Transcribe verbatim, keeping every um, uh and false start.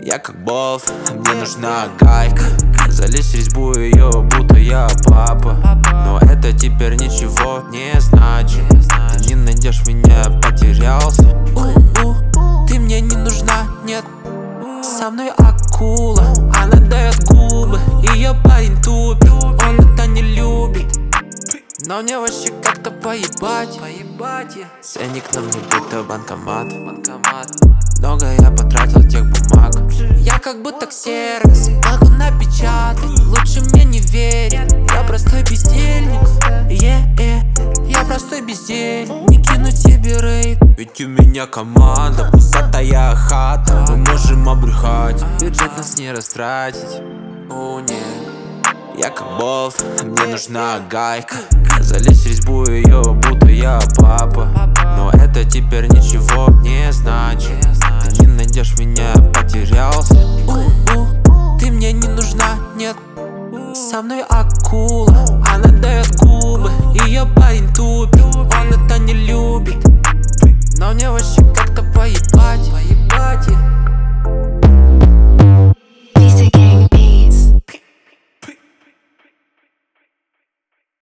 Я как болт, мне нужна гайка. Залезь в резьбу ее, будто я папа. Но это теперь ничего не значит. Ты не найдешь меня, потерялся. У-у, ты мне не нужна, нет. Со мной акула, она дает губы. Ее парень тупит, он это не любит. Но мне вообще как-то поебать, поебать я. Ценник на мне будто банкомат, банкомат. Много я потратил тех бумаг. Я как будто ксерокс, могу напечатать. Лучше мне не верить, я простой бездельник. Yeah, yeah, я простой бездельник. Не кину тебе рейд, ведь у меня команда, пустая хата. Мы можем обрюхать, бюджет нас не растратить. О, нет. Я как болт, мне нужна гайка. Залезь в резьбу ее, будто я папа. Но это теперь ничего не значит. Ты не найдешь меня, потерялся. У-у, ты мне не нужна, нет. Со мной акула, она дает губы. Ее парень тупит, он это не любит.